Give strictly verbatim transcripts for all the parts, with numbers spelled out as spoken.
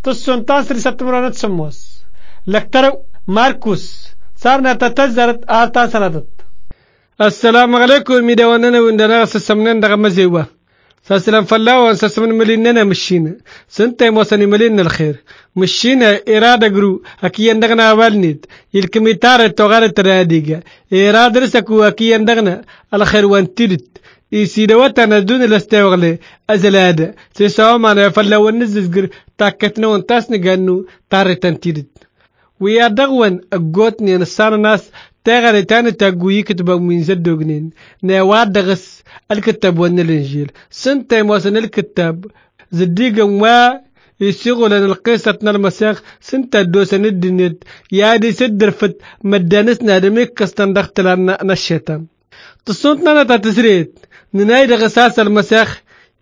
تصون تاسري سبتمرانة سموس لكتر ماركوس صارنا تتزرت آرتا سندت. السلام عليكم ميداوانا وندنا سسمنان دغم مزيوة ساسلام فلاوان سسمن مليننا مشينا سنتي موسني ملينا الخير مشينا إرادة جرو أكي يندغنا والنيد يلكميتار التوغار التراديجا إرادة رسكو أكي يندغنا الخير وانتيرت يسيدواتنا دون الاستوغلي أزلادة سيساو معنا فلاوان نززقر تاكتنا وانتاسنا قانو تاري تنتيرت ويا دغوان أقوتني نصار ناس تاغر تاني تاقوي كتبا من زدوغنين نواد دغس الكتاب وان الانجيل سنتي موسن الكتاب زديقا ما يسيغو لنا القصة المسيخ سنتا دوسن الدنيت يادي سدر فت مدانسنا دميك كستان دختلان نشيطان تصنتنا نتاتسريت نناي دغساس المسيخ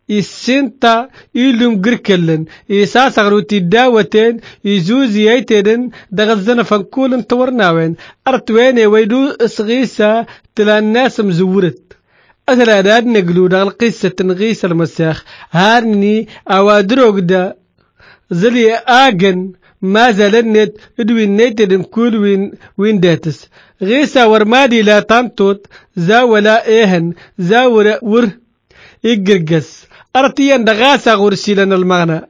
يسنتا إلوم غركلن يساس غروتي داوتين يزوزي يتدن دغزنا فنكولن تورناوين أرتوين ويدو اسغيسا تلا الناس مزورت أثلا داد نقلو دغل قصة تنغيس المسيخ هارني أوادروك دا زلي آغن ما زالنت ادوين نيتدن كول وين وين داتس غيسا ورمادي لا تانتوت زا ولا ايهن زا ور ور يقرقس أرتيان دغاسا غرسيلن المغنى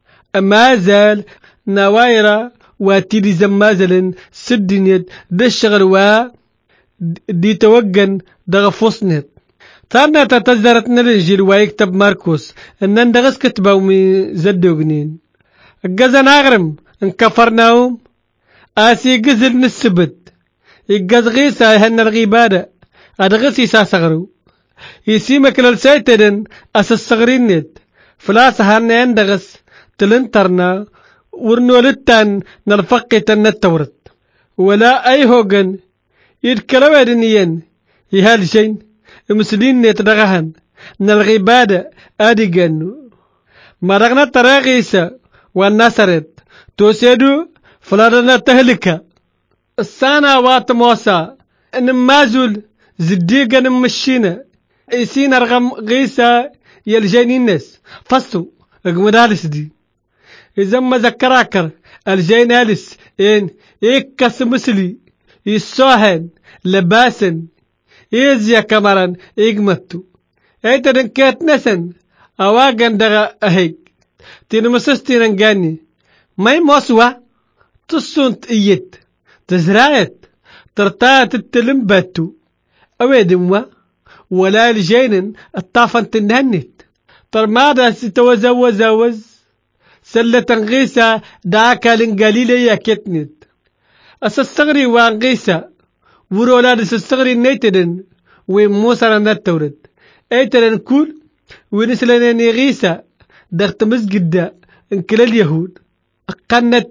ما زال نوايرا واتيدي زمازلن سدنيت دشغل وا دي توقن دغفوسنت تارنا تتزرتنا الانجيل ويكتب ماركوس انن دغس كتباو من زدوغنين الجزا ناغرم انكفرناهم آسي قزل نسبت يقز غيسا يهن الغيبادة ادغسي ساسغرو يسيمك للسيتدن أس الصغرين نت فلاس هاني اندغس تلنترنا ورنولتان نلفقي تنتورت ولا أي هوغن يتكلوا دنيين يهالشين مسلين نت دغهن نلغيبادة آدي جنو مرغنا تراغيسا والنصرت توسيدو فلادنا تهلكا السانا وات موسى ان مازول زديقا نمشينا إيسين أرغم غيسا يلجاني الناس فصو اقمدالس دي إذا ما ذكراكر الجين ألس إن إيكاس مسلي يسوهن لباسن إيزيا كمران إيقمتو إيتدن كات نسن أواغن دغا أهيك تين مسستين انغاني ماي موسوا تسونت إيت تزرايت ترتات التلمباتو أويدموا ولا الجينن الطافن تنهنت ترمادا ستوزوزوز سلة غيسا داكا لنقاليلي يا كتنت أسستغري وان غيسا ورولاد سستغري نيتدن وموسى نتورد ايتدن كل ونسلنني غيسا دغت مسجد انكل اليهود قنت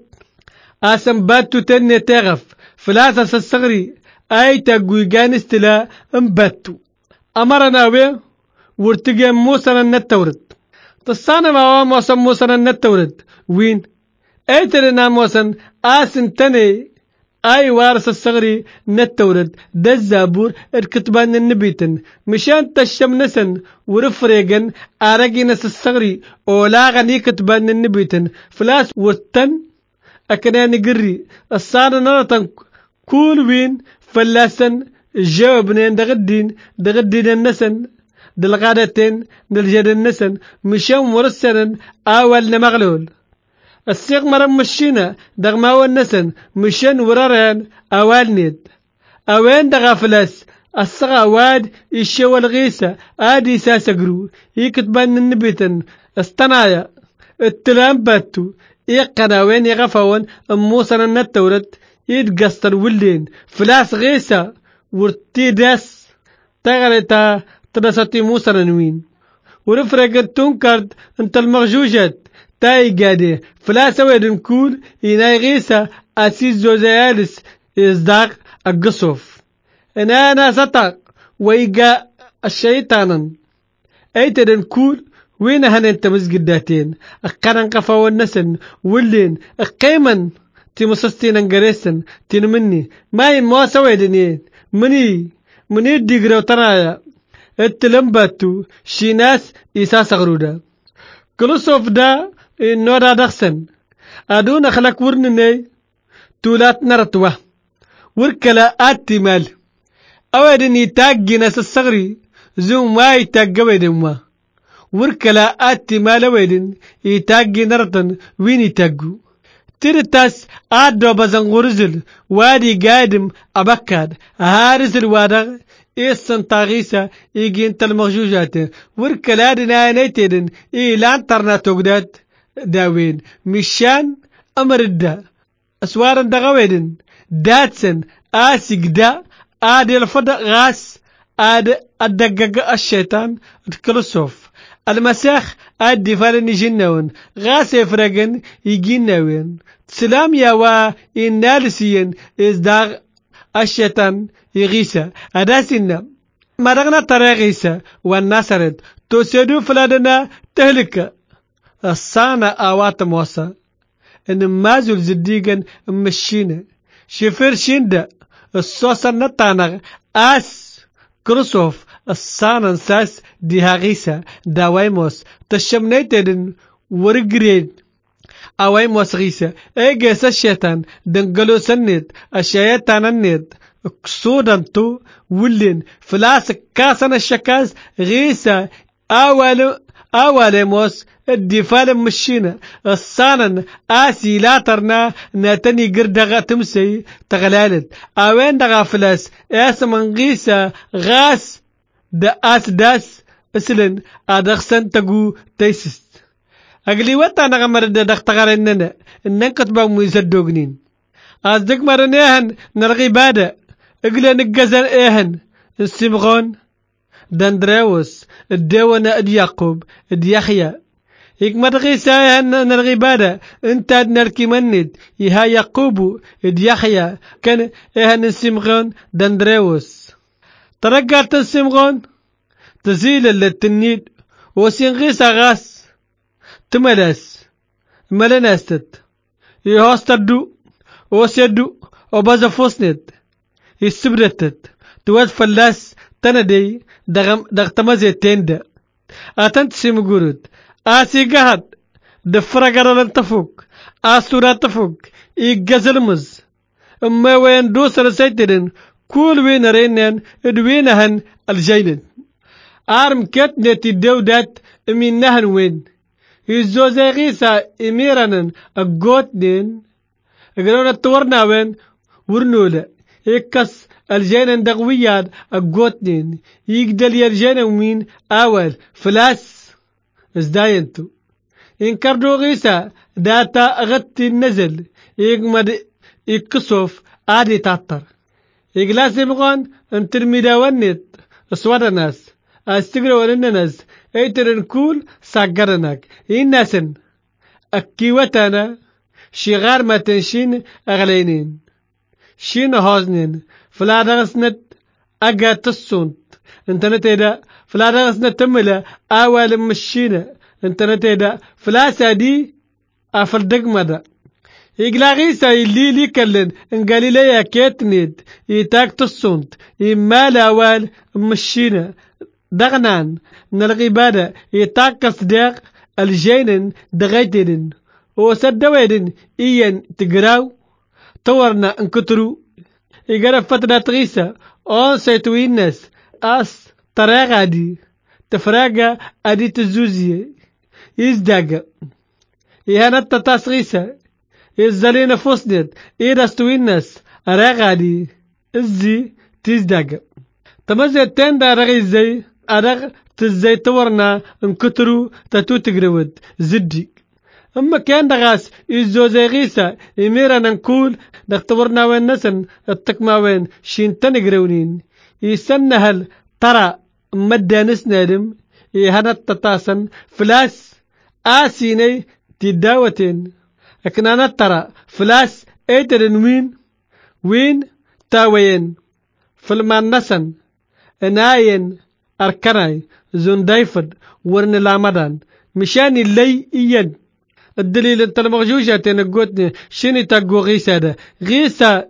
آسم باتو تني تغف فلاسا سستغري ايتا قويقان استلا انباتو أمرنا به ورتجي موسى النتورد تصانع ما موسى موسى النتورد وين أيترنا موسى آسن تني أي وارث الصغري نتورد دزابور الكتبان النبيتن مشان تشم نسن ورفريجن أرجي نس الصغري أولا غني كتبان النبيتن فلاس ورتن أكناني قري الصار نرتن كل وين فلاسن جاوبنا دغدين دغدين النسن دلغادتين دلجد النسن مشاو مرسنا اول نمغلول السيق مرم مشينا دغماو النسن مشان وراران اول نيد اوين دغافلاس الصغا واد يشاو الغيسة ادي ساسقرو يكتبان النبيتن استنايا التلام باتو يقنا وين يغفاون موسنا النتورت يتقصر ولين فلاس غيسة ورتيداس تغرتا تدستي موسى نوين ورفرقت تنكرد انت المغجوجات تاي قادي فلا سويد نكول يناي غيسا اسيس زوزيالس ازداق القصوف انا انا ستاق ويقا الشيطانا ايتد نكول وين هن انت مسجداتين اقرن قفا والنسن ولين اقيمن تي مسستين انقريسن تين مني ماين مو سويدنين مني مني ديغرو ترايا التلمباتو شيناس إيسا سغرودا كلوسوف دا نورا دخسن أدون خلق ورنني تولات نرتوه وركلا آتمال أودن يتاقي ناس الصغري زوم ما يتاقى ويدن وركلا آتمال أودن يتاقي نرتن وين يتاقو ترتاس آدو بزن غرزل وادي قادم أبكاد هارس الوادغ إيسان تاغيسا إيجين تالمغجوجات وركلا دنا نيتدن إيلان ترنا تقداد داوين مشان أمر الدا أسوارن دغويدن داتسن آسيق دا آدي الفضا غاس آد الدقاق الشيطان الكلوسوف المساخ آدي فارني جنون غاس يفرقن يجينوين سلام يوا إنالسيين إزداغ الشيطان يغيسا أداسينا مرغنا تراغيسا والناصرد تسيدو فلادنا تهلك الصانع آوات موسى إن مازل زديقن مشينا شفر شيندا الصوصة نتانغ آس كروسوف الصانع ساس دي هاغيسا داويموس تشمنيتدن ورقرين أويموس غيسا إيجيس الشيطان دنقلو سنيد الشيطان النيد كسودانتو ولين فلاسك كاسن الشكاز غيسا أول أول موس الدفال مشينا الصانن آسي لا ترنا ناتني قردغة تمسي تغلالد أوين دغا فلاس آس من غيسا غاس دا آس داس اسلن أدخسن تقو تيسس أقلي واتا نغمر دا دختغار إننا إنن كتبا ميزدوغنين أصدق مرنيهن نرغي بادا أقلي نقزن إيهن السمغون دندراوس الدوانا اد يعقوب اد يحيى هيك ما تغيسا نرغي بادا انت نركي مند يها يعقوب اد يحيى كان اهن السمغون دندراوس ترقات السمغون تزيل للتنيد وسينغيسا غاس تملاس ملناستت يهاستدو وسيدو وبازا فوسنت يسبرتت تواد فلاس تندي دغم دغتمزي تند أتنت سيمغورد آسي قهد دفرقر لن تفوق آسورا تفوق إيقازلمز أما وين دوسر سيترن كل وين رينن ادوينهن الجيلن آرم كت نتي دودات من نهن وين يزوزي غيسا إميرانن أقوتنين اقرونا تورنا وين ورنولا إكس الجينن دغوياد أقوتنين يقدل يرجينا ومين أول فلاس ازداينتو إن كردو غيسا داتا أغتي النزل يقمد يكسوف عادي تاتر يقلاسي بغان انترمي داوانيت اسوار ناس استقروا لنناس ايترن كول ساقرناك إناسن أكيوتانا شغار ما تنشين أغلينين شين هازنين فلا رغسنت أجا تسونت انت نتيدا فلا رغسنت تملا أول مشينا انت نتيدا فلا سادي أفل دقمدا يقلا غيسا يلي لي كلن ان قالي ليا كيتنيد يتاك تسونت يمال أول مشينا دغنان نلغي بادا يتاك صديق الجينن دغيتدن وسدويدن إيان تقراو طورنا انكترو يقرا فترة غيسا اون سيتوي الناس اس طريقة دي تفراقة ادي تزوزية يزداقة يهانت تتاس غيسا يزالين فوسند يدستوي الناس راقة دي ازي تزداقة تمزي التين رغي زي ارغ تزي تورنا انكترو تتو تقرود زدي أما كان دغاس يزوزي غيسا يميرا ننكول دختورنا وين نسن التقما وين شين تنقرونين يسنهل ترى مدى نسنادم يهانا تتاسن فلاس آسيني تداوتين اكنانا ترى فلاس ايترن وين وين تاوين فلمان نسن اناين اركناي زون دايفد ورن لامدان مشان اللي ايان الدليل انت المغجوجة تنقوتني شيني تاقو غيسا دا غيسا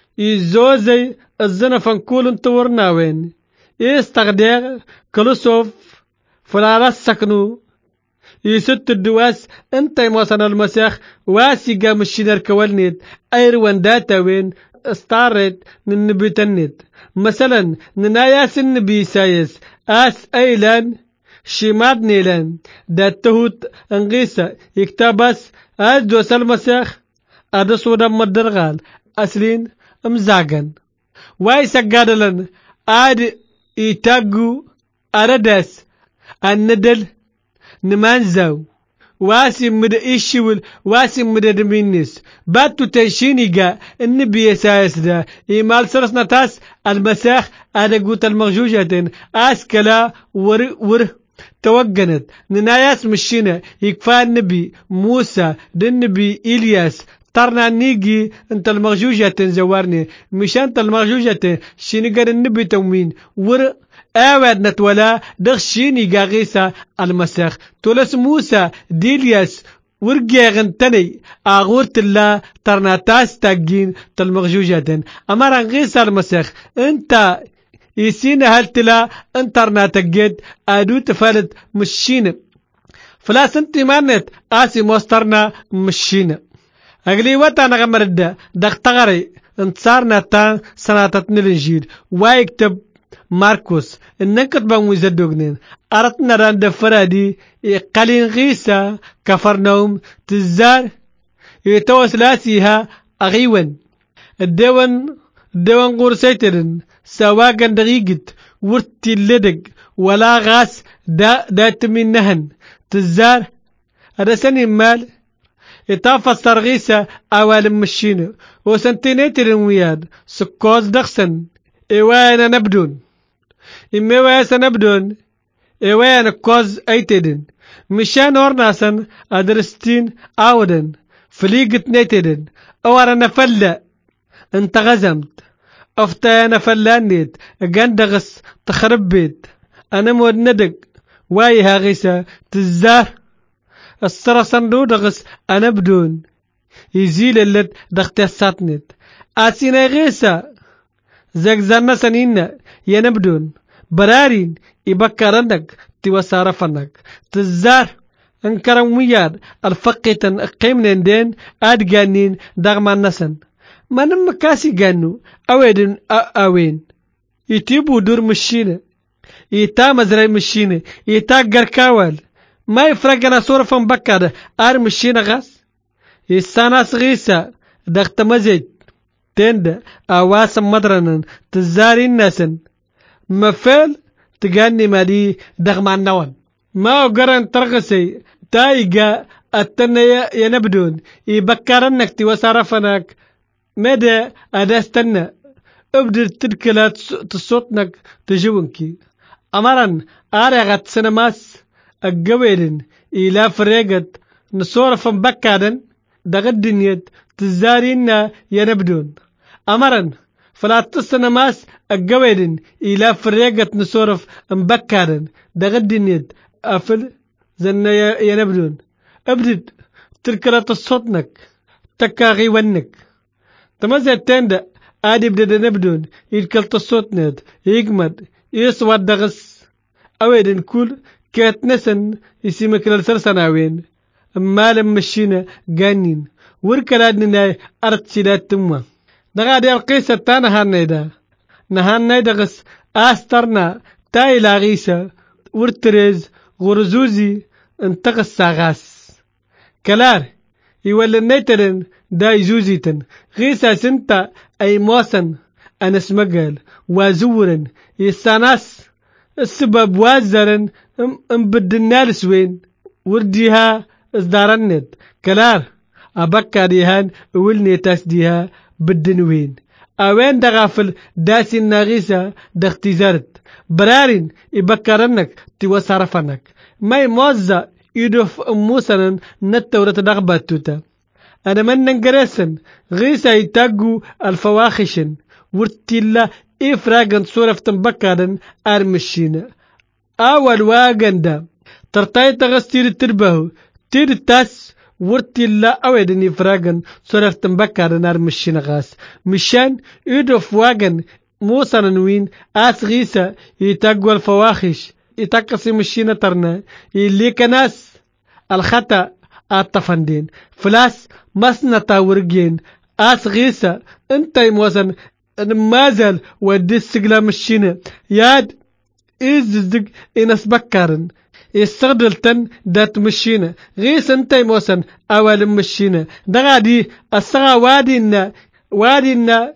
يزوزي الزنف نقول انت ورناوين يستغدير كلوسوف فلاراس سكنو يست الدواس انت موصنا المساخ واسي قام الشنر كوالنيت ايروان داتا وين استعرت ننبي تنت مثلا نناياس النبي سايس اس ايلان شماد نيلان داتهوت انقيسا يكتابس اس دوس المساخ ادس ودم مدرغال اسلين امزاغن واي سقادلن اد يتاقو اردس الندل نمانزاو واسي مد إيشول واسي مد دمينيس باتو تنشينيغا النبي يسايس دا إيمال سرسنا تاس المساخ أنا قوت المغجوجة أسكلا ور ور توقنت نناياس مشينا يكفى النبي موسى دنبي إلياس طرنا نيجي انت المغجوجة زوارني مش انت المغجوجة شينيغر النبي تومين ور آواد نتولا دخشيني غاغيسا المساخ تولس موسى ديلياس ورقيغن تني آغورت الله ترناتاس تاقين تالمغجوجة أمارا غيسا المساخ انت يسينا هالتلا انترنا تقيد ادو تفالت مشينا فلا سنتي مانت آسي موسترنا مشينا أغلي واتا نغمرد دختغري انتصارنا تان سناتتنا الانجيل وايكتب ماركوس انك تبان ويزدوغنين أردنا راند فرادي قلين غيسا كفرنوم تزار يتوسلاسيها أغيون الدوان الدوان غورسيترن سواقا دقيقت ورتي اللدق ولا غاس دا دات من نهن تزار أرسني مال يتافس ترغيسا أوال مشينو وسنتينيتر وياد سكوز دخسن إيوانا نبدون إما واسا نبدون إيوانا كوز أيتدن مشان ورناسن أدرستين آودن فليقت نيتدن أورا نفلا انت غزمت أفتانا فلانيت أجندغس تخرب بيت أنا مود ندق واي هاغيسا تزار السرى صندو دغس أنا بدون يزيل اللد دغتي الساتنت آسينا غيسا زاك زانا سنين ينبدون برارين يبكرنك توسارفنك تزار انكرم وياد الفقيتن قيمنين دين آدقانين دغمان نسن ما نمكاسي قانو اويدن اوين يتيبو دور مشينة يتا مزرعي مشينة يتا قركاوال ما يفرقنا صورة بكادة ار مشينة غاس يساناس غيسا دغت مزيد تند اواس مدرنن تزاري الناسن مفال تغاني مالي دغمان نوان ما وقرن ترغسي تايقا التنية ينبدون يبكرنك توسارفنك مدى أداستنا أبدل تدكلات تصوتنك تجونكي أمرا آرغت سنماس الجويلن إلى فريقت نصورف مبكادن دغد نيت تزارينا ينبدون أمرا فلا تسنماس الجويلن إلى فريقت نصورف مبكادن دغد نيت أفل زن ينبدون أبدل تدكلات تصوتنك تكاغي ونك تمازال تندا آدي بدنا نبدون يلكلت الصوت ناد يجمد يسوى دغس أويدن كل كات نسن يسيمك للسرسناوين مالم مشينا جانين وركلادنا أرد سيدات تما دغادي القيسة تانا هانيدا نهان نيدغس آسترنا تاي لاغيسا ورتريز غرزوزي انتغس ساغاس كلار يولي نيترن داي زوزيتن غيسا سنتا اي موسن انس مقال وازورن يساناس السبب وازرن ام, ام بدنا لسوين ورديها ازدارنت كلار ابكا ديهان ولني تاسديها بدنوين اوين دغافل داسي الناغيسا داختزارت برارين يبكرنك توسارفنك ماي موزا يدوف موسنن نتورة دغبات توتا أنا من ننقرسن غيسا يتاقو الفواخشن ورتلا إفراغن صورة تنبكادن أرمشينا أول واغن دا ترتاي تغستير تربهو تير تاس ورتلا أويدن إفراغن صورة تنبكادن أرمشينا غاس مشان يدوف واغن موسى نوين آس غيسا يتاقو الفواخش يتاقسي مشينا ترنا اللي كناس الخطأ التفندين فلاس مسنا تاورجين آس غيسا انت موسن مازال ودي السجلة مشينا ياد إزدق إنس بكارن يستغدل تن دات مشينا غيس انت موسن أول مشينا دغادي السغا وادينا وادينا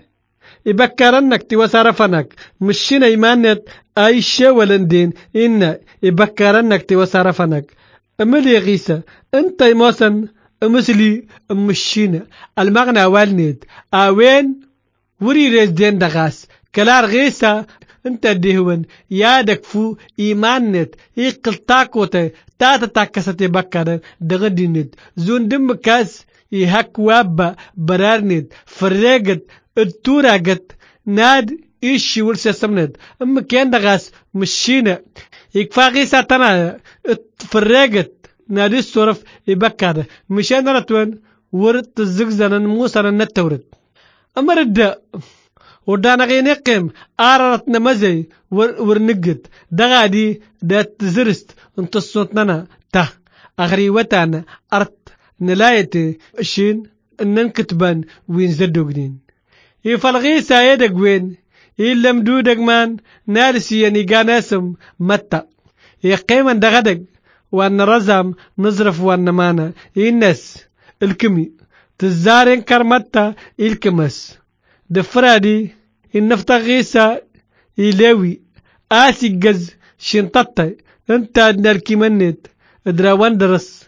يبكرنك توسارفنك مشينا إيمانت أي شيء ولندين إن يبكرنك توسارفنك أملي غيسا انت موسن أمسلي مشينا المغنى والنيد أوين وري ريزدين دغاس كلار غيسا انت ديهون يادك فو إيمانت يقل تاكوتي تاتا تاكستي بكارن دغدينت زون دم كاس يهك وابا برارنت فريقت التوراقت ناد إيشي ورسا سمنت أما كان دغاس مشينا يكفا غيسا تنا فريقت نادي الصرف يبكار مشان رتوان ورد الزقزان موسى النتورد أما رد ودانا غينقم آرارت نمزي ور ورنقت دغادي دات زرست انت الصوتنا تا أغري وتانا أرت نلايتي شين انن كتبان وين زدوغنين يفالغي سايدك وين يلم دودك مان نارسي يعني قاناسم متى يقيما دغدك وان رزم نظرف وان مانا الناس الكمي تزارين كرمتا الكمس دفرادي النفط غيسا يلاوي آسي جز شنطتي انت نركي منت دراوان درس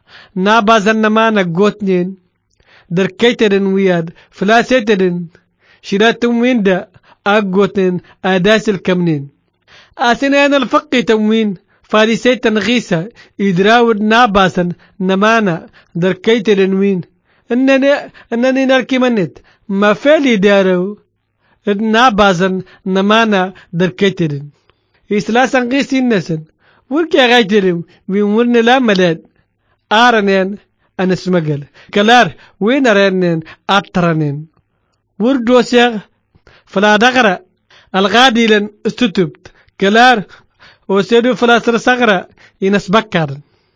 نابازن مانا قوتنين دركيتدن وياد فلاسيتدن شراتم وين دا اقوتن اداس الكمنين اسنين الفقي تموين فارسيتن غيسا يدراود ناباسن نمانا دركيتدن وين انني انني نركي منت ما فالي دارو نابازن نمانا دركيتدن يسلاسن غيسين نسن وركي غايتدن وين ورن لا ملاد آرنين أنا سمجل كلار وين رنين أترنين وردو سيغ فلا دغرة الغادي لن استتبت كلار وسيدو فلا سرسغرة ينس بكر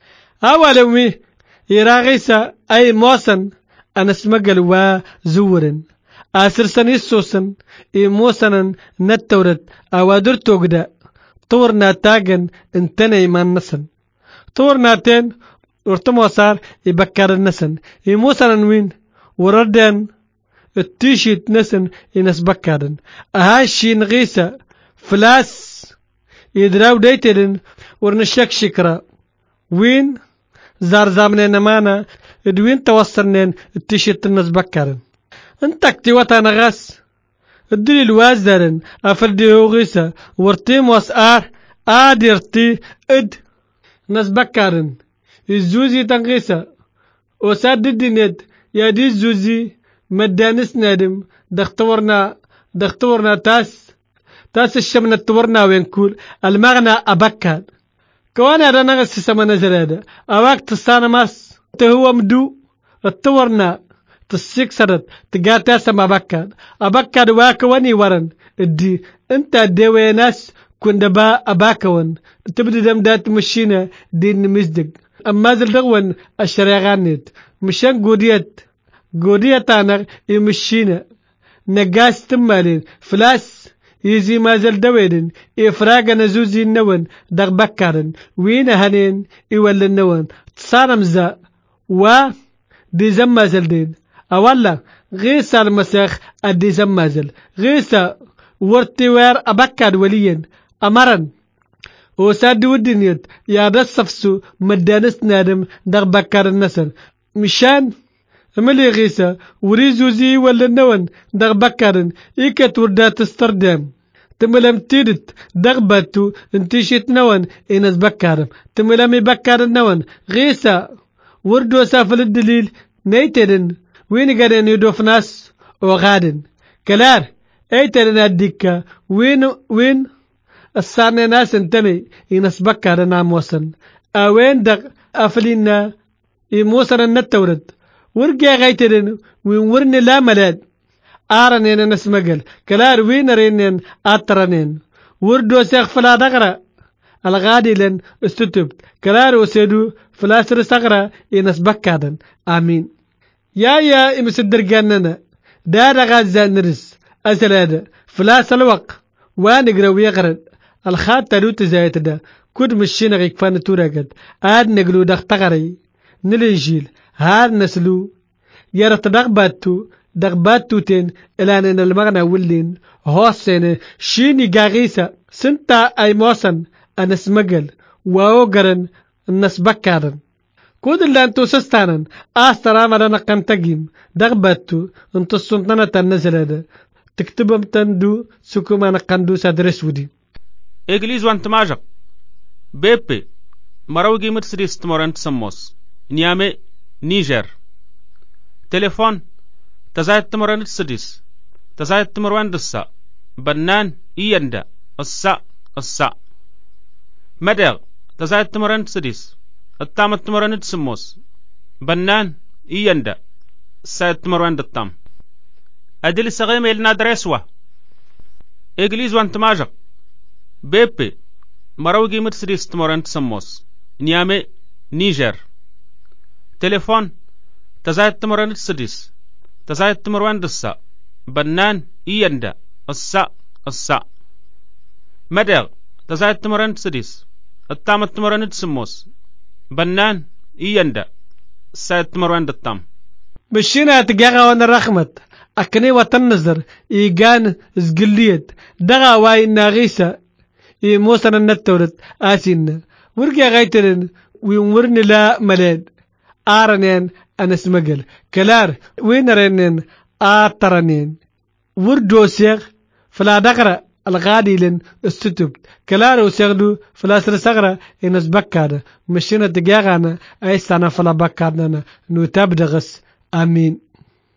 أولوي يراغيسا أي موسن أنا سمجل وزورن أسرسن يسوسن إي موسن نتورت أوادر توغدا طورنا تاغن انتنا إيمان نسن طورنا تين ورتمو صار يبكر النسن يموسن وين وردن التيشيت نسن ينس بكرن أهاشي نغيسة فلاس يدراو ديتلن ورنشك شكرا وين زار زامنين مانا دوين توصلنين التيشيت النس بكرن انتك تيوتا نغاس الدلي الوازدرن أفردي غيسة ورتيم واسآر آديرتي اد نس بكرن الزوزي تنغيسا وساد الدنيد يا دي الزوزي مدانس نادم دختورنا دختورنا تاس تاس الشمنة تورنا وين كول المغنى أبكاد كوانا رانا سسمنا زرادة أواك تستانا ماس تهو مدو التورنا تسيكسرت تقاتا سما أبكاد أبكاد واكواني ورن الدي انت ديوي ناس كون دبا أباكوان تبدي دم دات مشينا دين مزدق أما زل دغون الشريغانيت مشان قوديت قوديت أنا يمشينا نقاس تمالين فلاس يزي ما زل دويدن إفراغ نزوزي النون دغ بكارن وين هنين إيوال النون تصارم زا و دي زم زل دين أولا غيسا المسيخ أدي زم زل غيسا ورتوير أبكار وليين أمرن وسادو الدنيت يا رصفسو مدانس نادم دغ بكار النسر مشان ملي غيسا وريزوزي ولا نون دغ بكارن إيكت وردات استردام تملم تيرت دغ باتو انتشيت نون إنس بكارم تملم بكار النون غيسا وردو سافل الدليل نيتدن وين قادن يدوف ناس وغادن كلار ايتدن الدكا وين وين السارنا ناس انتني ينس بكارنا موسن اوين دغ افلينا يموسن النتورد ورقا غايتدن وين ورن لا ملاد آرنين نسمقل كلار وين رينين آترنين وردو سيغ فلا دغرا الغادي لن استتبت كلار وسيدو فلاسر سغرة إنس بكادن آمين. يا يا إمسدر جننا دار غازا نرس أسلادة فلاس الوق وانقرا ويغرد الخات تلوت زايت دا كود مشينا غيك فان تورقد آد نقلو دختغري نلنجيل هاد نسلو يارت دغباتو دغباتو تين إلان المغنى ولين هوسين شيني غاغيسا سنتا أي موسن أنس مقل وأوغرن الناس بكارن كود اللي انتو سستانن آسترا مدانا قنتقيم دغباتو انتو السنطنة تنزل هذا تكتبهم تندو سكوما قندو سادرس ودي إجليز وانت ماجق بيبي مروجي مرسريس تمرنت سموس نيامي نيجر تليفون تزايد تمرنت سديس تزايد تمرون دسا بنان إياندا السا السا مدغ تزايد تمرنت سديس التامت تمرنت سموس بنان إياندا سايد تمرون دتام أدل سغيم إلنا درسوا إجليز وانت ماجق بيبي مروجي مرسريس تمرنت سموس نيامي نيجر تليفون تزايد تمرنت سديس تزايد تمرون دسا بنان إياندا السا السا مدغ تزايد تمرنت سديس التامت تمرنت سموس بنان إياندا سايد تمرون دتام مشينا تجاغا وانا رحمت أكني وتنظر إيجان زقليت دغا واي ناغيسا إي موسنا النتورت آسين ورقيا غايترن ويمورني لا ملاد آرنين أنا سمقل كلار وين رنين آترنين وردو سيغ فلا دقرأ الغادي لن استتب كلار وسيغدو فلا سرسغرة إنس بكاد مشينا تجاغانا أي سنة فلا بكادنا نتاب دغس آمين.